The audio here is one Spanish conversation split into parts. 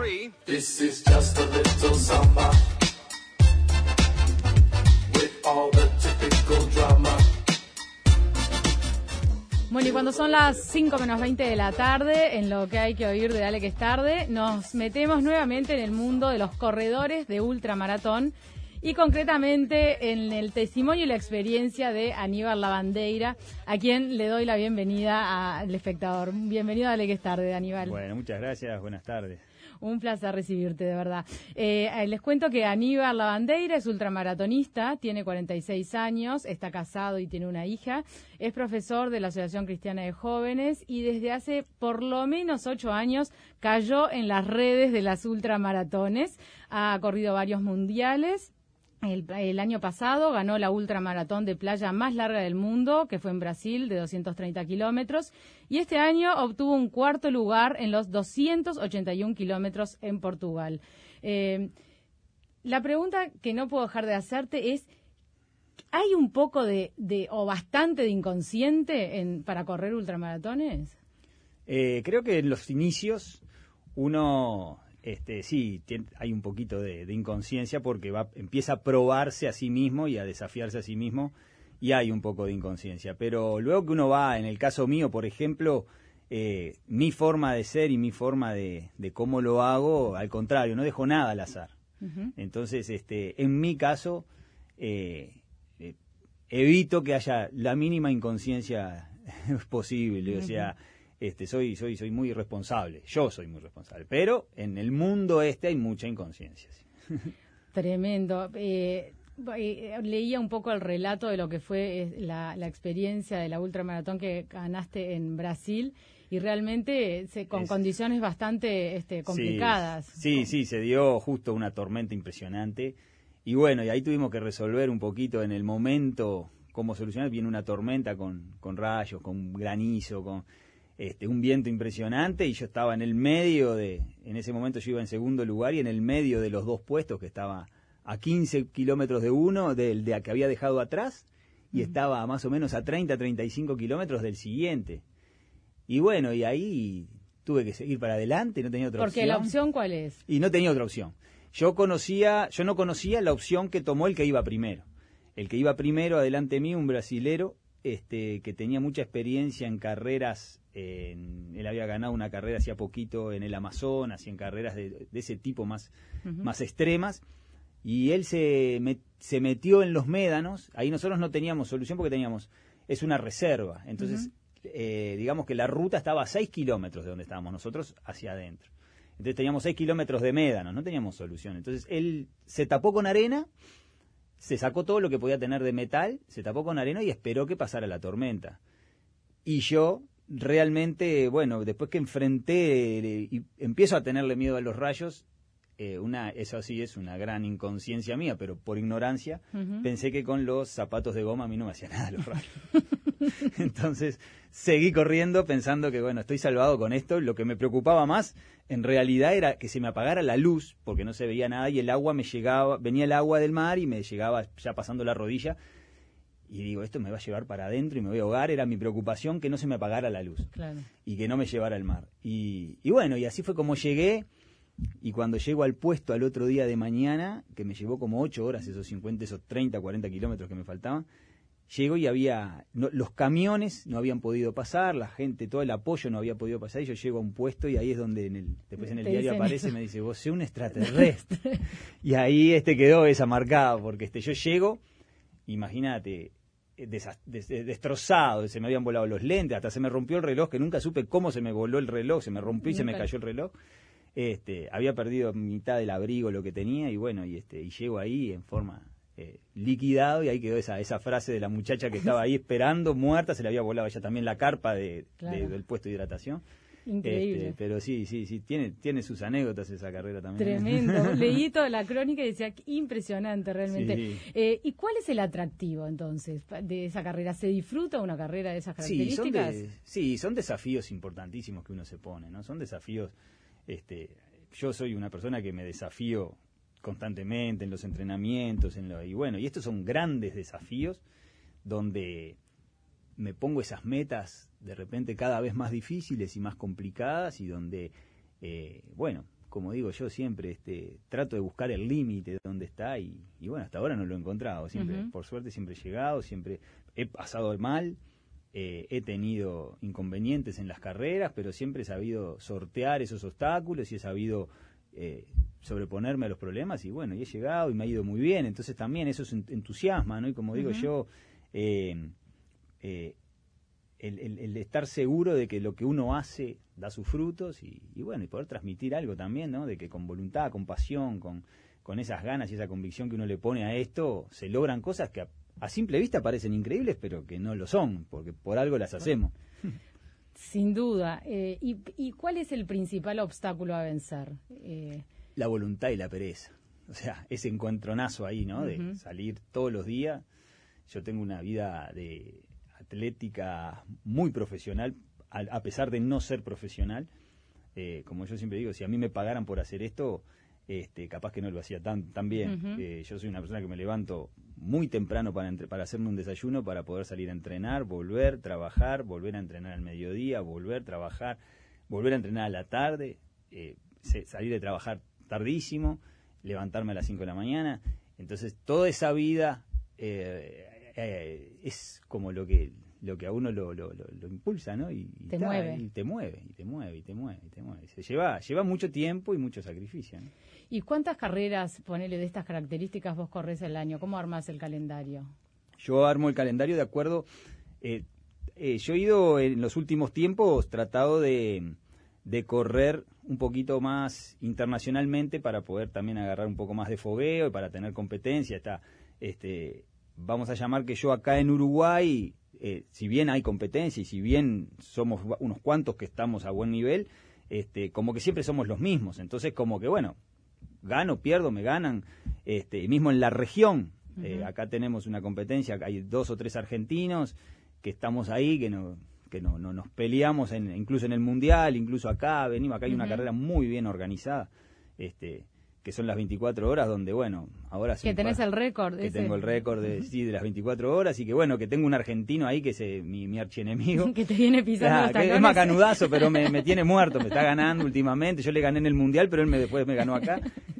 3. This is just a little summer with all the typical drama. Bueno, y cuando son las 5 menos 20 de la tarde, en lo que hay que oír de Dale que es tarde, nos metemos nuevamente en el mundo de los corredores de ultramaratón y concretamente en el testimonio y la experiencia de Aníbal Lavandeira, a quien le doy la bienvenida al espectador. Bienvenido a Dale que es tarde, Aníbal. Bueno, muchas gracias, buenas tardes. Un placer recibirte, de verdad. Les cuento que Aníbal Lavandeira es ultramaratonista, tiene 46 años, está casado y tiene una hija, es profesor de la Asociación Cristiana de Jóvenes y desde hace por lo menos 8 años cayó en las redes de las ultramaratones, ha corrido varios mundiales. El año pasado ganó la ultramaratón de playa más larga del mundo, que fue en Brasil, de 230 kilómetros, y este año obtuvo un cuarto lugar en los 281 kilómetros en Portugal. La pregunta que no puedo dejar de hacerte es, ¿hay un poco o bastante de inconsciente para correr ultramaratones? Creo que en los inicios uno... sí, hay un poquito de inconsciencia porque empieza a probarse a sí mismo y a desafiarse a sí mismo y hay un poco de inconsciencia. Pero luego que uno va, en el caso mío, por ejemplo, mi forma de ser y mi forma de cómo lo hago, al contrario, no dejo nada al azar. Uh-huh. Entonces, en mi caso, evito que haya la mínima inconsciencia posible, uh-huh. O sea... soy muy responsable, yo soy muy responsable, pero en el mundo hay mucha inconsciencia. ¿Sí? Tremendo. Leía un poco el relato de lo que fue la experiencia de la ultramaratón que ganaste en Brasil y realmente con condiciones bastante complicadas. Sí, se dio justo una tormenta impresionante y bueno, y ahí tuvimos que resolver un poquito en el momento cómo solucionar. Viene una tormenta con rayos, con granizo, con... un viento impresionante y yo estaba en el medio en ese momento yo iba en segundo lugar y en el medio de los dos puestos que estaba a 15 kilómetros de uno, del que había dejado atrás y estaba más o menos a 35 kilómetros del siguiente. Y bueno, y ahí tuve que seguir para adelante, no tenía otra opción. ¿Porque la opción cuál es? Y no tenía otra opción. Yo no conocía la opción que tomó el que iba primero. El que iba primero, adelante mío, un brasilero, que tenía mucha experiencia en carreras, él había ganado una carrera hacía poquito en el Amazonas y en carreras de ese tipo más extremas, y él se metió en los médanos. Ahí nosotros no teníamos solución porque es una reserva, entonces digamos que la ruta estaba a 6 kilómetros de donde estábamos nosotros hacia adentro, entonces teníamos 6 kilómetros de médanos, no teníamos solución, entonces él se tapó con arena, se sacó todo lo que podía tener de metal, se tapó con arena y esperó que pasara la tormenta. Y yo realmente, bueno, después que enfrenté y empiezo a tenerle miedo a los rayos, eso sí es una gran inconsciencia mía, pero por ignorancia, pensé que con los zapatos de goma a mí no me hacía nada los rayos. Entonces seguí corriendo pensando que, bueno, estoy salvado con esto. Lo que me preocupaba más, en realidad, era que se me apagara la luz, porque no se veía nada, y el agua venía el agua del mar y me llegaba ya pasando la rodilla. Y digo, esto me va a llevar para adentro y me voy a ahogar. Era mi preocupación que no se me apagara la luz, claro, y que no me llevara al mar. Y bueno, y así fue como llegué. Y cuando llego al puesto al otro día de mañana, que me llevó como 8 horas, esos 30, 40 kilómetros que me faltaban, llego y los camiones no habían podido pasar, la gente, todo el apoyo no había podido pasar, y yo llego a un puesto y ahí es donde después en el diario aparece y me dice, vos sos un extraterrestre. Y ahí quedó esa marcada, porque yo llego, imagínate, destrozado, se me habían volado los lentes, hasta se me rompió el reloj, que nunca supe cómo se me voló el reloj, se me rompió y se me cayó el reloj. Había perdido mitad del abrigo, lo que tenía, y bueno, y llego ahí en forma liquidado, y ahí quedó esa frase de la muchacha que estaba ahí esperando, muerta, se le había volado ya también la carpa claro, del puesto de hidratación. Increíble. Pero sí, tiene sus anécdotas esa carrera también. Tremendo. Leí toda la crónica y decía, impresionante realmente. Sí. ¿Y cuál es el atractivo entonces de esa carrera? ¿Se disfruta una carrera de esas características? Sí, son desafíos importantísimos que uno se pone, ¿no? Son desafíos, yo soy una persona que me desafío constantemente en los entrenamientos, y bueno, y estos son grandes desafíos donde me pongo esas metas de repente cada vez más difíciles y más complicadas, y donde, bueno, como digo yo siempre, trato de buscar el límite de dónde está y bueno, hasta ahora no lo he encontrado. Siempre, por suerte, siempre he llegado, siempre he pasado mal, he tenido inconvenientes en las carreras, pero siempre he sabido sortear esos obstáculos y he sabido sobreponerme a los problemas y bueno, y he llegado y me ha ido muy bien. Entonces también eso es entusiasma, ¿no? Y como digo yo, el estar seguro de que lo que uno hace da sus frutos y bueno, y poder transmitir algo también, ¿no? De que con voluntad, con pasión, con esas ganas y esa convicción que uno le pone a esto, se logran cosas que a simple vista parecen increíbles, pero que no lo son, porque por algo las hacemos. Sin duda. ¿Y cuál es el principal obstáculo a vencer? La voluntad y la pereza. O sea, ese encuentronazo ahí, ¿no? De salir todos los días. Yo tengo una vida de atlética muy profesional, a pesar de no ser profesional. Como yo siempre digo, si a mí me pagaran por hacer esto, capaz que no lo hacía tan bien. Yo soy una persona que me levanto muy temprano para hacerme un desayuno, para poder salir a entrenar, volver, trabajar, volver a entrenar al mediodía, volver, trabajar, volver a entrenar a la tarde, salir de trabajar tardísimo, levantarme a las 5 de la mañana. Entonces, toda esa vida es como lo que a uno lo impulsa, ¿no? Y te mueve. Se lleva mucho tiempo y mucho sacrificio, ¿no? ¿Y cuántas carreras, ponele, de estas características vos corres al año? ¿Cómo armás el calendario? Yo armo el calendario de acuerdo. Yo he ido en los últimos tiempos tratado de correr un poquito más internacionalmente para poder también agarrar un poco más de fogueo y para tener competencia. Vamos a llamar que yo acá en Uruguay, si bien hay competencia y si bien somos unos cuantos que estamos a buen nivel, como que siempre somos los mismos. Entonces, como que bueno, gano, pierdo, me ganan. Mismo en la región, acá tenemos una competencia, hay 2 o 3 argentinos que estamos ahí, que no nos peleamos incluso en el Mundial, incluso acá hay una carrera muy bien organizada, que son las 24 horas, donde bueno, ahora sí. Que tenés el récord. Que tengo el récord de las 24 horas y que bueno, que tengo un argentino ahí que es mi archienemigo. Que te viene pisando los talones. Es macanudazo, pero me tiene muerto, me está ganando últimamente. Yo le gané en el Mundial, pero él después me ganó acá.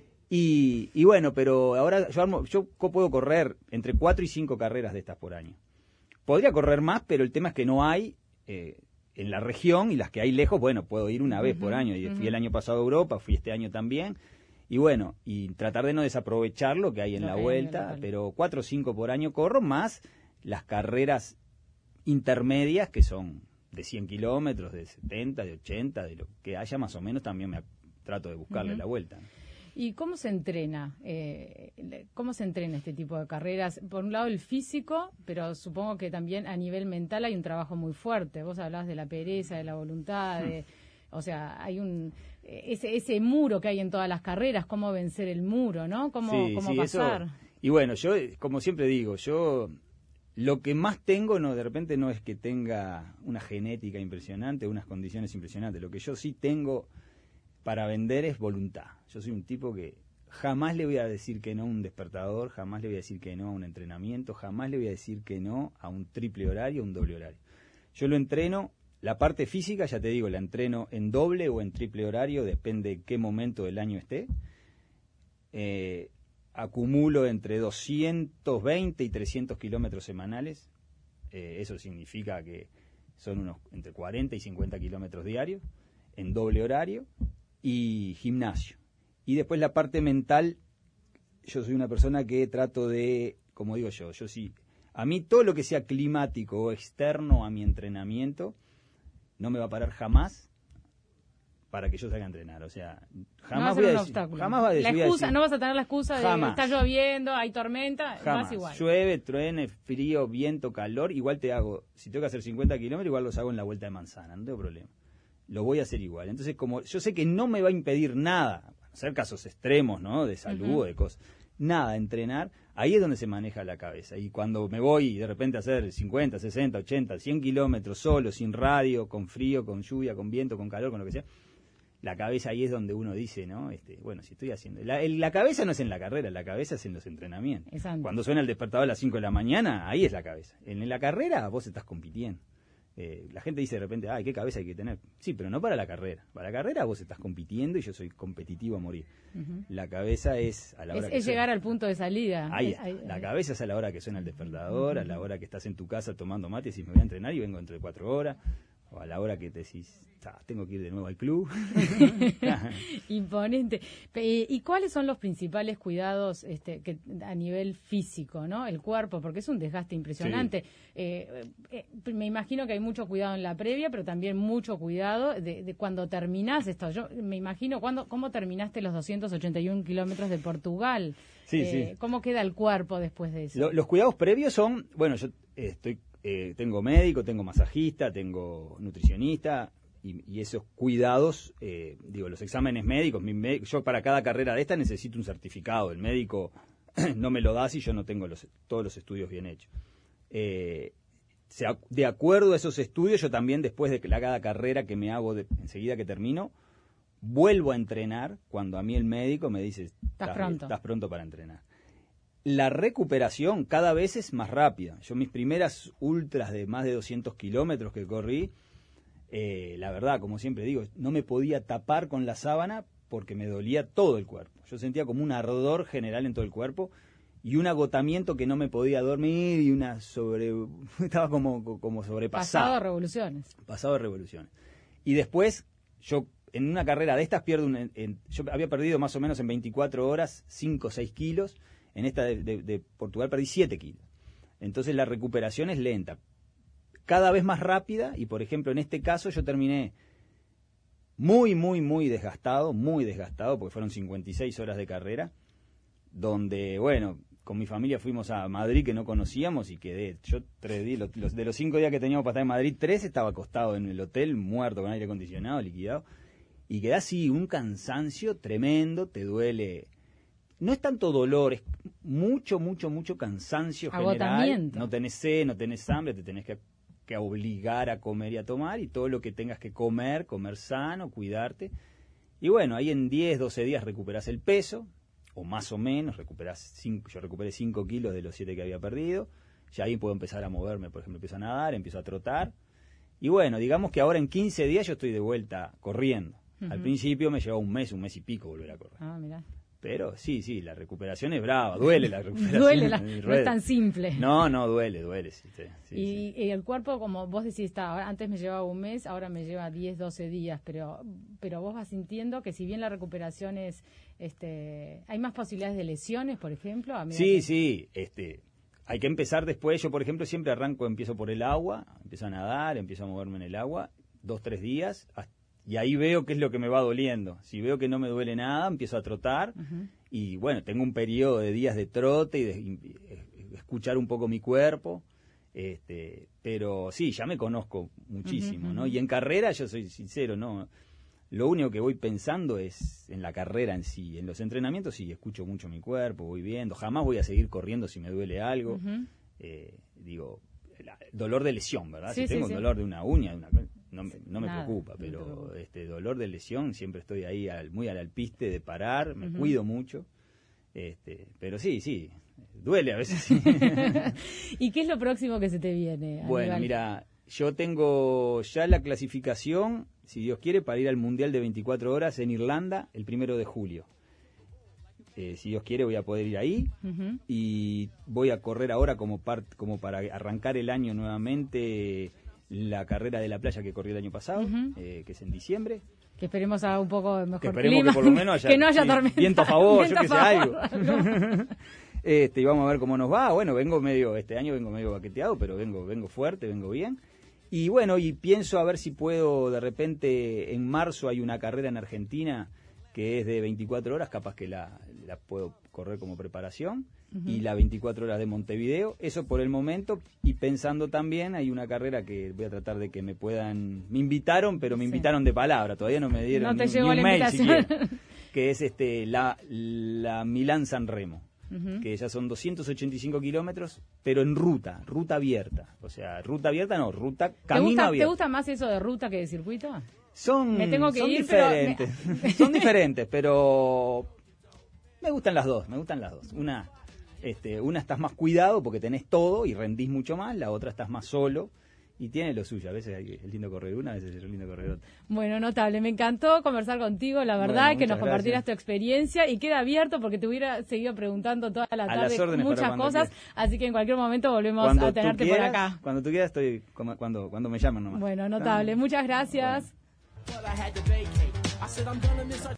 Y bueno, pero ahora yo puedo correr entre 4 y 5 carreras de estas por año. Podría correr más, pero el tema es que no hay en la región, y las que hay lejos, bueno, puedo ir una vez por año. Y fui el año pasado a Europa, fui este año también. Y bueno, y tratar de no desaprovechar lo que hay en la vuelta, pero 4 o 5 por año corro, más las carreras intermedias que son de 100 kilómetros, de 70, de 80, de lo que haya más o menos, también trato de buscarle la vuelta. ¿Y cómo se entrena? ¿Cómo se entrena este tipo de carreras? Por un lado el físico, pero supongo que también a nivel mental hay un trabajo muy fuerte. Vos hablás de la pereza, de la voluntad, o sea, hay ese muro que hay en todas las carreras, cómo vencer el muro, ¿no? Cómo pasar. Eso, y bueno, yo, como siempre digo, lo que más tengo, de repente no es que tenga una genética impresionante, unas condiciones impresionantes. Lo que yo sí tengo para vender es voluntad. Yo soy un tipo que jamás le voy a decir que no a un despertador, jamás le voy a decir que no a un entrenamiento, jamás le voy a decir que no a un triple horario, un doble horario. Yo lo entreno. La parte física, ya te digo, la entreno en doble o en triple horario, depende de qué momento del año esté. Acumulo entre 220 y 300 kilómetros semanales. Eso significa que son entre 40 y 50 kilómetros diarios, en doble horario, y gimnasio. Y después la parte mental, yo soy una persona que trato de, como digo yo sí, a mí todo lo que sea climático o externo a mi entrenamiento, no me va a parar jamás para que yo salga a entrenar. O sea, jamás voy a decir, jamás va a decir, no vas a tener la excusa de está lloviendo, hay tormenta, jamás. Vas igual. Llueve, truene, frío, viento, calor, igual te hago, si tengo que hacer 50 kilómetros, igual los hago en la vuelta de manzana, no tengo problema. Lo voy a hacer igual. Entonces, como yo sé que no me va a impedir nada, hacer casos extremos, ¿no? De salud o de cosas, nada, entrenar, ahí es donde se maneja la cabeza. Y cuando me voy de repente a hacer 50, 60, 80, 100 kilómetros solo, sin radio, con frío, con lluvia, con viento, con calor, con lo que sea, la cabeza ahí es donde uno dice, ¿no? Bueno, si estoy haciendo... La cabeza no es en la carrera, la cabeza es en los entrenamientos. Exacto. Cuando suena el despertador a las 5 de la mañana, ahí es la cabeza. En la carrera vos estás compitiendo. La gente dice de repente, ay, qué cabeza hay que tener. Sí, pero no para la carrera. Para la carrera vos estás compitiendo y yo soy competitivo a morir. La cabeza es a la hora que es llegar al punto de salida. La cabeza es a la hora que suena el despertador, a la hora que estás en tu casa tomando mate y decís, me voy a entrenar y vengo dentro de 4 horas. O a la hora que te decís, tengo que ir de nuevo al club. Imponente. ¿Y cuáles son los principales cuidados que a nivel físico, ¿no? El cuerpo, porque es un desgaste impresionante. Sí. Me imagino que hay mucho cuidado en la previa, pero también mucho cuidado de cuando terminás esto. Yo me imagino cómo terminaste los 281 kilómetros de Portugal. Sí. ¿Cómo queda el cuerpo después de eso? Los cuidados previos son, bueno, yo tengo médico, tengo masajista, tengo nutricionista y esos cuidados, los exámenes médicos, yo para cada carrera de esta necesito un certificado, el médico no me lo da si yo no tengo todos los estudios bien hechos. De acuerdo a esos estudios, yo también después de cada carrera que me hago enseguida que termino, vuelvo a entrenar cuando a mí el médico me dice, estás pronto para entrenar. La recuperación cada vez es más rápida. Yo mis primeras ultras de más de 200 kilómetros que corrí, la verdad, como siempre digo, no me podía tapar con la sábana porque me dolía todo el cuerpo. Yo sentía como un ardor general en todo el cuerpo y un agotamiento que no me podía dormir y estaba como sobrepasado. Pasado de revoluciones. Y después, yo en una carrera de estas yo había perdido más o menos en 24 horas 5 o 6 kilos. En esta de Portugal perdí 7 kilos. Entonces la recuperación es lenta. Cada vez más rápida y, por ejemplo, en este caso yo terminé muy desgastado, porque fueron 56 horas de carrera, donde, bueno, con mi familia fuimos a Madrid que no conocíamos y quedé, yo 3 días, de los 5 días que teníamos para estar en Madrid, 3 estaba acostado en el hotel, muerto, con aire acondicionado, liquidado, y quedé así, un cansancio tremendo, te duele. No es tanto dolor, es mucho cansancio agotamiento. General. No tenés sed, no tenés hambre, te tenés que obligar a comer y a tomar, y todo lo que tengas que comer sano, cuidarte. Y bueno, ahí en 10, 12 días recuperás el peso, o más o menos, yo recuperé 5 kilos de los 7 que había perdido, ya ahí puedo empezar a moverme, por ejemplo, empiezo a nadar, empiezo a trotar, y bueno, digamos que ahora en 15 días yo estoy de vuelta corriendo. Al principio me llevaba un mes y pico volver a correr. Ah, mirá. Pero sí, la recuperación es brava, duele la recuperación. No es tan simple. No, duele. Sí. Y el cuerpo, como vos decís, antes me llevaba un mes, ahora me lleva 10, 12 días, pero vos vas sintiendo que si bien la recuperación es, hay más posibilidades de lesiones, por ejemplo. Sí, hay que empezar después. Yo, por ejemplo, siempre empiezo por el agua, empiezo a nadar, empiezo a moverme en el agua, 2, 3 días, y ahí veo qué es lo que me va doliendo. Si veo que no me duele nada, empiezo a trotar. Y bueno, tengo un periodo de días de trote y de escuchar un poco mi cuerpo. Pero sí, ya me conozco muchísimo, ¿no? Y en carrera, yo soy sincero, ¿no? Lo único que voy pensando es en la carrera en sí. En los entrenamientos sí, escucho mucho mi cuerpo, voy viendo. Jamás voy a seguir corriendo si me duele algo. Dolor de lesión, ¿verdad? Si tengo un dolor de una uña, no me preocupa, pero dolor de lesión siempre estoy ahí muy al alpiste de parar, me cuido mucho, pero sí, duele a veces. ¿Y qué es lo próximo que se te viene, Aníbal? Bueno, mira, yo tengo ya la clasificación, si Dios quiere, para ir al Mundial de 24 horas en Irlanda el 1 de julio. Si Dios quiere voy a poder ir ahí y voy a correr ahora como para arrancar el año nuevamente la carrera de la playa que corrí el año pasado, que es en diciembre. Que esperemos a un poco mejor que clima, que por lo menos haya, que no haya tormenta. Viento a favor, yo que sé, algo. Y vamos a ver cómo nos va. Bueno, este año vengo medio baqueteado, pero vengo fuerte, vengo bien. Y bueno, y pienso a ver si puedo, de repente, en marzo hay una carrera en Argentina que es de 24 horas, capaz que la puedo correr como preparación, y la 24 horas de Montevideo, eso por el momento, y pensando también, hay una carrera que voy a tratar de que me invitaron, pero me invitaron de palabra, todavía no me dieron ni un mail siquiera, que es la Milán-San Remo, que ya son 285 kilómetros, pero en ruta abierta, o sea, ruta abierta no, camino abierto. ¿Te gusta más eso de ruta que de circuito? Me tengo que ir, diferentes. Son diferentes, pero me gustan las dos. Una estás más cuidado porque tenés todo y rendís mucho más, la otra estás más solo y tiene lo suyo. A veces es lindo correr una, a veces es lindo correr otra. Bueno, notable. Me encantó conversar contigo, la verdad, Bueno, que nos muchas compartieras gracias. tu experiencia y queda abierto porque te hubiera seguido preguntando toda la A las tarde órdenes para muchas cuando cosas, quieras. así que en cualquier momento volvemos Cuando a tú tenerte quieras, por acá. Cuando tú quieras, estoy cuando me llaman nomás. Bueno, notable. Muchas gracias. But I had to vacate. I said I'm gonna miss our